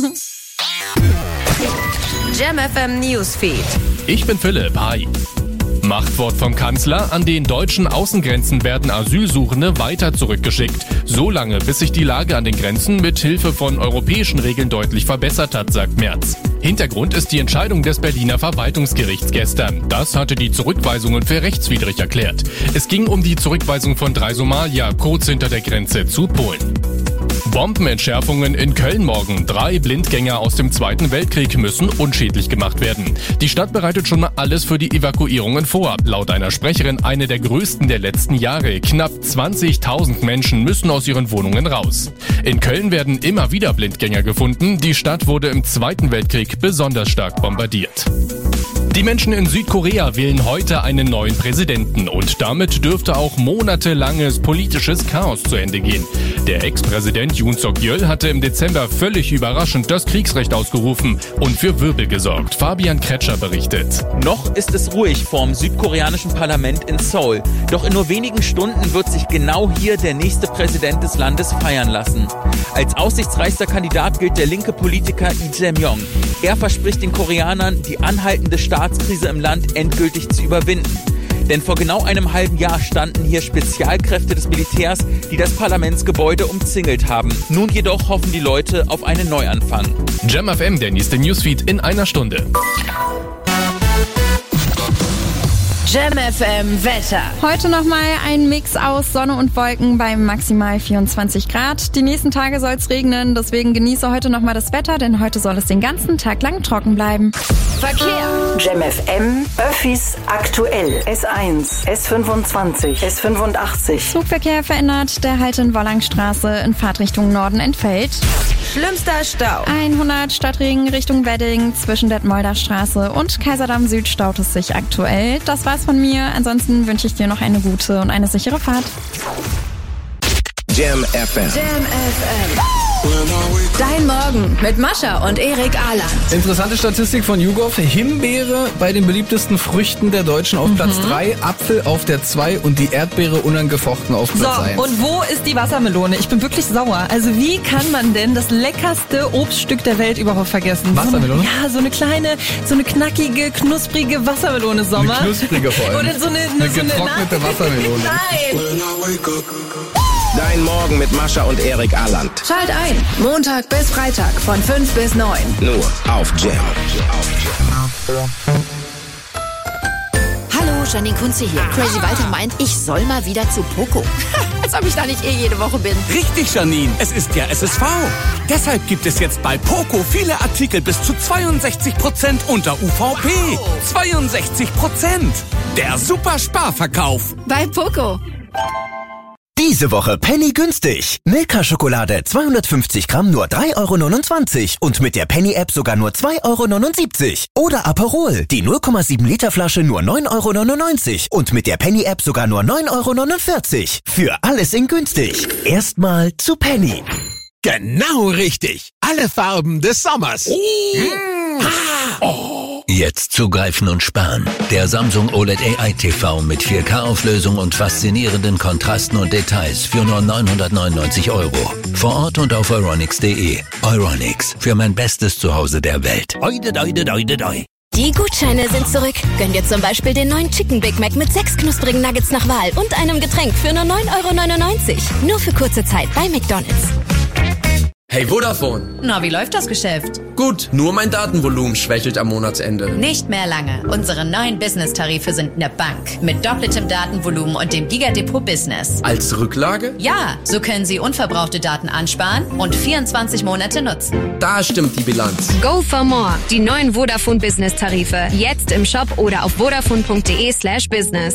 Jam FM Newsfeed. Ich bin Philipp, hi. Machtwort vom Kanzler: An den deutschen Außengrenzen werden Asylsuchende weiter zurückgeschickt. So lange, bis sich die Lage an den Grenzen mit Hilfe von europäischen Regeln deutlich verbessert hat, sagt Merz. Hintergrund ist die Entscheidung des Berliner Verwaltungsgerichts gestern. Das hatte die Zurückweisungen für rechtswidrig erklärt. Es ging um die Zurückweisung von 3 Somalier kurz hinter der Grenze zu Polen. Bombenentschärfungen in Köln morgen. 3 Blindgänger aus dem Zweiten Weltkrieg müssen unschädlich gemacht werden. Die Stadt bereitet schon mal alles für die Evakuierungen vor. Laut einer Sprecherin eine der größten der letzten Jahre. Knapp 20.000 Menschen müssen aus ihren Wohnungen raus. In Köln werden immer wieder Blindgänger gefunden. Die Stadt wurde im Zweiten Weltkrieg besonders stark bombardiert. Die Menschen in Südkorea wählen heute einen neuen Präsidenten und damit dürfte auch monatelanges politisches Chaos zu Ende gehen. Der Ex-Präsident Yoon Suk-yeol hatte im Dezember völlig überraschend das Kriegsrecht ausgerufen und für Wirbel gesorgt. Fabian Kretscher berichtet. Noch ist es ruhig vorm südkoreanischen Parlament in Seoul. Doch in nur wenigen Stunden wird sich genau hier der nächste Präsident des Landes feiern lassen. Als aussichtsreichster Kandidat gilt der linke Politiker Lee Jae-myung. Er verspricht den Koreanern, die anhaltende Staatskrise im Land endgültig zu überwinden. Denn vor genau einem halben Jahr standen hier Spezialkräfte des Militärs, die das Parlamentsgebäude umzingelt haben. Nun jedoch hoffen die Leute auf einen Neuanfang. Jam FM, der nächste Newsfeed in einer Stunde. Jam FM Wetter. Heute nochmal ein Mix aus Sonne und Wolken bei maximal 24 Grad. Die nächsten Tage soll es regnen, deswegen genieße heute nochmal das Wetter, denn heute soll es den ganzen Tag lang trocken bleiben. Verkehr. Jam FM, Öffis aktuell. S1, S25, S85. Zugverkehr verändert, der Halt in Wollangstraße in Fahrtrichtung Norden entfällt. Schlimmster Stau. 100 Stadtring Richtung Wedding zwischen Detmolder Straße und Kaiserdamm Süd staut es sich aktuell. Das war's von mir. Ansonsten wünsche ich dir noch eine gute und eine sichere Fahrt. Jam FM. Jam FM. Dein Morgen mit Mascha und Erik Ahland. Interessante Statistik von YouGov. Himbeere bei den beliebtesten Früchten der Deutschen auf Platz 3, Apfel auf der 2 und die Erdbeere unangefochten auf Platz 1. So, und wo ist die Wassermelone? Ich bin wirklich sauer. Also wie kann man denn das leckerste Obststück der Welt überhaupt vergessen? Wassermelone? So eine kleine, so eine knackige, knusprige Wassermelone, Sommer. Eine knusprige vor allem. Oder so eine getrocknete Wassermelone. Nein! Dein Morgen mit Mascha und Erik Ahland. Schalt ein. Montag bis Freitag von 5 bis 9. Nur auf Jam. Hallo, Janine Kunze hier. Crazy Walter meint, ich soll mal wieder zu Poco. Als ob ich da nicht jede Woche bin. Richtig, Janine. Es ist ja SSV. Deshalb gibt es jetzt bei Poco viele Artikel bis zu 62% unter UVP. 62%. Der super Sparverkauf. Bei Poco. Diese Woche Penny günstig. Milka-Schokolade 250 Gramm nur 3,29 € und mit der Penny-App sogar nur 2,79 €. Oder Aperol, die 0,7 Liter Flasche nur 9,99 € und mit der Penny-App sogar nur 9,49 €. Für alles in günstig. Erstmal zu Penny. Genau richtig. Alle Farben des Sommers. Jetzt zugreifen und sparen. Der Samsung OLED AI TV mit 4K-Auflösung und faszinierenden Kontrasten und Details für nur 999 €. Vor Ort und auf euronics.de. Euronics, für mein bestes Zuhause der Welt. Die Gutscheine sind zurück. Gönn dir zum Beispiel den neuen Chicken Big Mac mit 6 knusprigen Nuggets nach Wahl und einem Getränk für nur 9,99 €. Nur für kurze Zeit bei McDonald's. Hey Vodafone. Na, wie läuft das Geschäft? Gut, nur mein Datenvolumen schwächelt am Monatsende. Nicht mehr lange. Unsere neuen Business-Tarife sind eine Bank. Mit doppeltem Datenvolumen und dem Gigadepot Business. Als Rücklage? Ja, so können Sie unverbrauchte Daten ansparen und 24 Monate nutzen. Da stimmt die Bilanz. Go for more. Die neuen Vodafone Business-Tarife. Jetzt im Shop oder auf vodafone.de/business.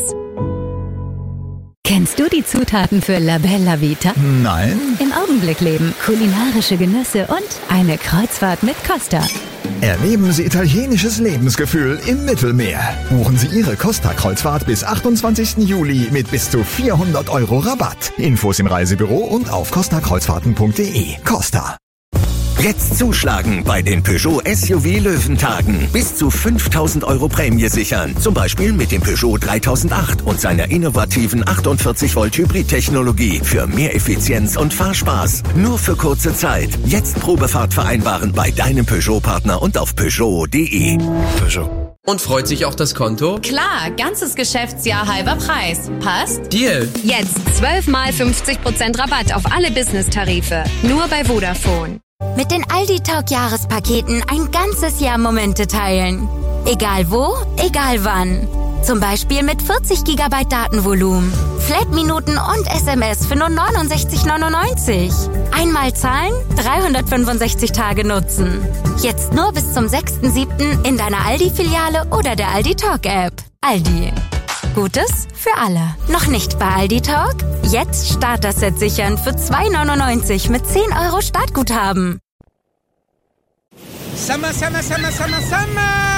Kennst du die Zutaten für La Bella Vita? Nein. Im Augenblick leben, kulinarische Genüsse und eine Kreuzfahrt mit Costa. Erleben Sie italienisches Lebensgefühl im Mittelmeer. Buchen Sie Ihre Costa-Kreuzfahrt bis 28. Juli mit bis zu 400 € Rabatt. Infos im Reisebüro und auf costakreuzfahrten.de. Costa. Jetzt zuschlagen bei den Peugeot SUV Löwentagen. Bis zu 5.000 € Prämie sichern. Zum Beispiel mit dem Peugeot 3008 und seiner innovativen 48 Volt Hybrid-Technologie für mehr Effizienz und Fahrspaß. Nur für kurze Zeit. Jetzt Probefahrt vereinbaren bei deinem Peugeot-Partner und auf Peugeot.de. Peugeot. Und freut sich auch das Konto? Klar, ganzes Geschäftsjahr halber Preis. Passt? Deal. Jetzt 12 mal 50% Rabatt auf alle Business-Tarife. Nur bei Vodafone. Mit den Aldi Talk Jahrespaketen ein ganzes Jahr Momente teilen. Egal wo, egal wann. Zum Beispiel mit 40 GB Datenvolumen, Flat-Minuten und SMS für nur 69,99. Einmal zahlen, 365 Tage nutzen. Jetzt nur bis zum 6.7. in deiner Aldi-Filiale oder der Aldi Talk App. Aldi. Gutes für alle. Noch nicht bei Aldi Talk? Jetzt Starter-Set sichern für 2,99 mit 10 € Startguthaben. Summer, Summer, Summer, Summer, Summer.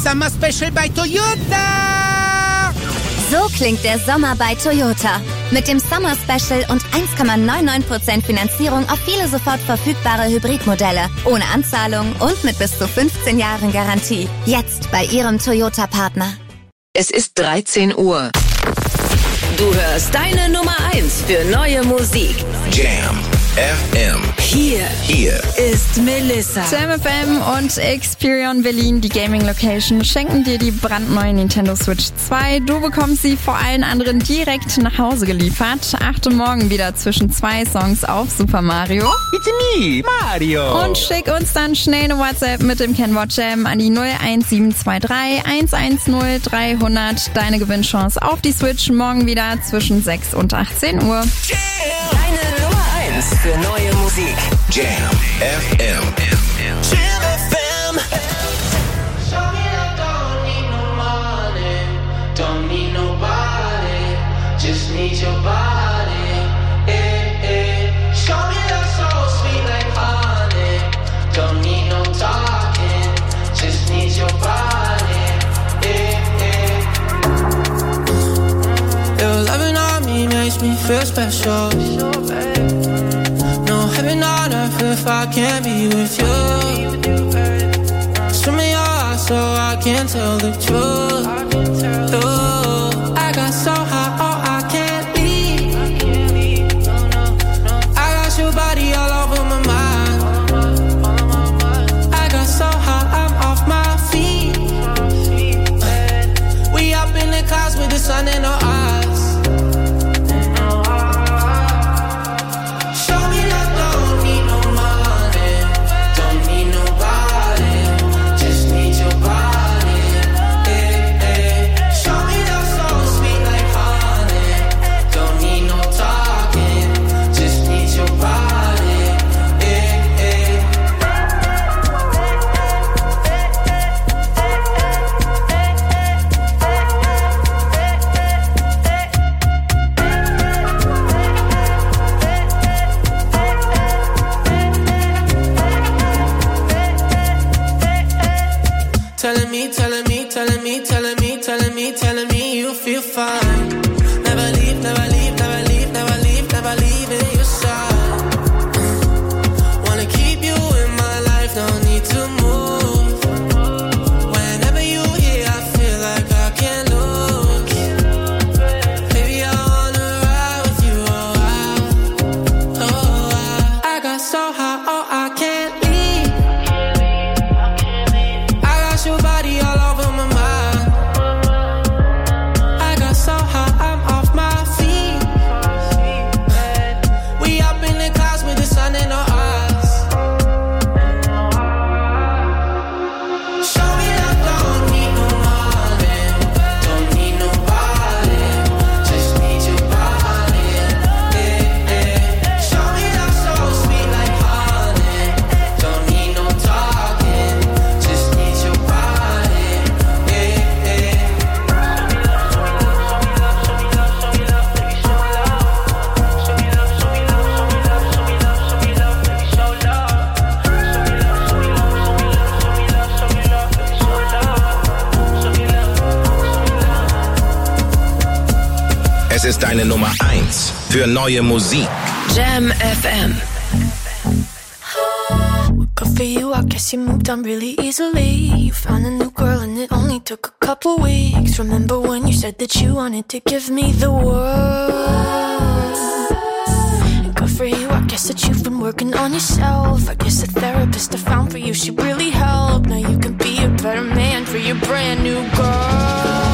Summer Special bei Toyota. So klingt der Sommer bei Toyota. Mit dem Summer Special und 1,99% Finanzierung auf viele sofort verfügbare Hybridmodelle. Ohne Anzahlung und mit bis zu 15 Jahren Garantie. Jetzt bei Ihrem Toyota-Partner. Es ist 13 Uhr. Du hörst deine Nummer 1 für neue Musik. Jam FM. Hier ist Melissa. Jam FM und Experion Berlin, die Gaming Location, schenken dir die brandneue Nintendo Switch 2. Du bekommst sie vor allen anderen direkt nach Hause geliefert. Achte morgen wieder zwischen 2 Songs auf Super Mario. It's me, Mario. Und schick uns dann schnell eine WhatsApp mit dem Kennwort Jam an die 01723 110 300. Deine Gewinnchance auf die Switch morgen wieder zwischen 6 und 18 Uhr. Deine Nummer 1 für neue Musik. Jam FM. Jam FM. Don't need nobody, just need your body. Show me love so sweet like honey. Don't need no talking, just need your body. Your loving on me makes me feel special. No heaven on earth if I can't be with you. Swim in your eyes so I can't tell the truth. I got so high, oh, I can't leave. I got your body all over my mind. I got so high, I'm off my feet. We up in the clouds with the sun in our eyes. Show me that don't need no money, don't need nobody, just need your body. Telling me you feel fine. Never leave, never leave, never leave, never leave, never leave in your side. Wanna keep you in my life, no need to move. Whenever you here, I feel like I can't lose. Baby, I wanna ride with you, I got so high, oh, I can't leave. I got your body all over my mind. Es ist deine Nummer 1 für neue Musik. Jam FM. Good for you, I guess you moved on really easily. You found a new girl and it only took a couple weeks. Remember when you said that you wanted to give me the world? And good for you, I guess that you've been working on yourself. I guess the therapist I found for you, she really helped. Now you can be a better man for your brand new girl.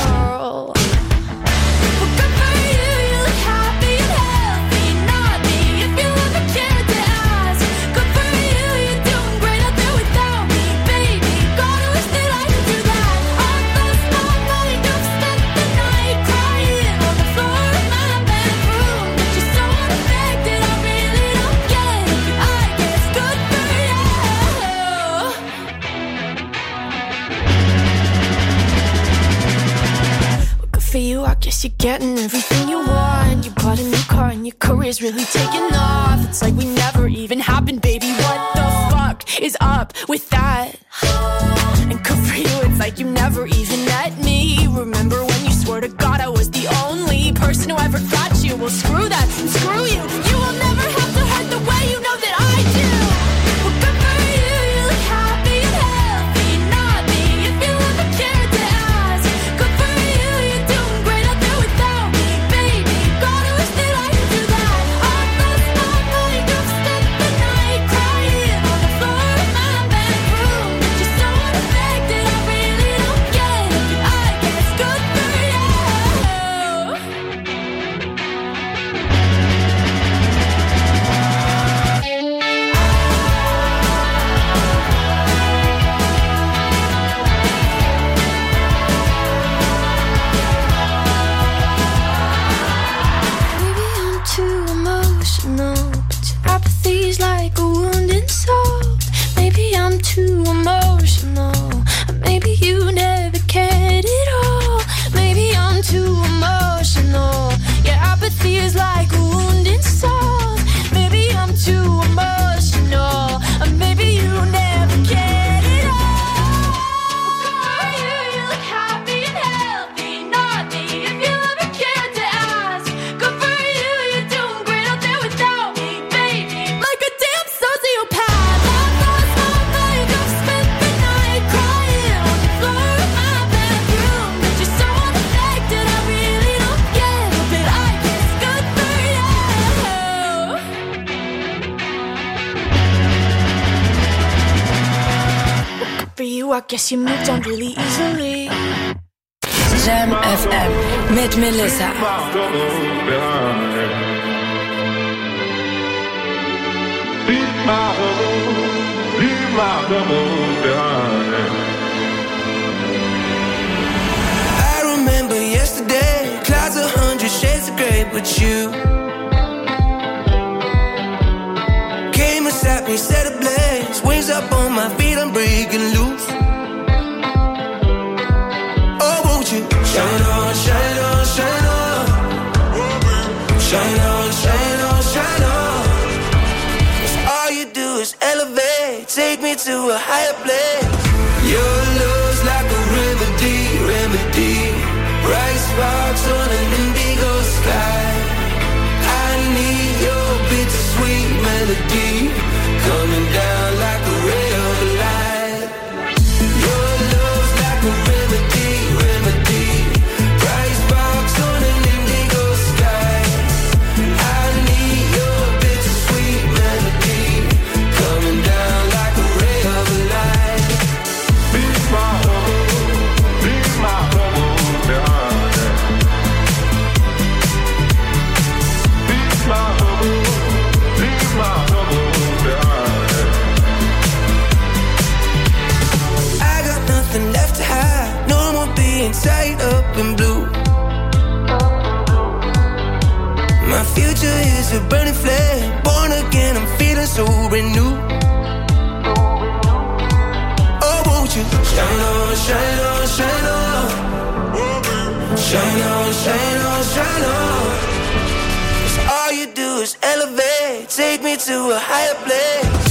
For you, I guess you're getting everything you want. You bought a new car and your career's really taking off. It's like we never even happened, baby. What the fuck is up with that? And good for you, it's like you never even met me. Remember when you swore to God I was the only person who ever got you? Well, screw that and screw you. You will never have to hurt the way you know that I do. Well, good for you, you look happy and healthy. Not me, if you ever cared to ask. Good for you, you're doing great out there without me, baby. God, I wish that I could do that. I lost my mind, I've spent the night crying on the floor of my bedroom. Just so unaffected, I really don't get it. I guess good for you. Maybe I'm too emotional, but your apathy's like a wounded soul. Maybe I'm too emotional, or maybe you never cared at all. Maybe I'm too emotional, your apathy is like a wounded soul. Maybe I'm too emotional, or maybe you never cared at all. You look happy and healthy, not me, if you ever cared to ask. Good for you, you're doing great out there without me, baby. Like a damn sociopath, I've lost my mind, I've spent the night crying on the floor of my bedroom. But you're so unaffected, I really don't get it, but I guess good for you. For you, I guess you moved on really easily. Jam FM mit Melissa. I remember yesterday, clouds 100 shades of grey, but you came and sat me, set ablaze, wings up on my feet, I'm breaking loose. Oh, won't you shine on, shine on, shine on, shine on, shine on, shine on. 'Cause all you do is elevate, take me to a higher place. Your love's like a remedy, remedy. Bright sparks on an indigo sky. I need your bittersweet melody coming down like a ray of light. Your love's like a remedy, remedy. Bright sparks on an indigo sky. I need your bittersweet melody coming down like a ray of light. Be my trouble behind it. Be my trouble behind it. I got nothing left to hide, no more being tied up in blue. My future is a burning flame, born again, I'm feeling so renewed. Oh, won't you shine on, shine on, shine on, shine on, shine on, shine on. 'Cause all you do is elevate, take me to a higher place.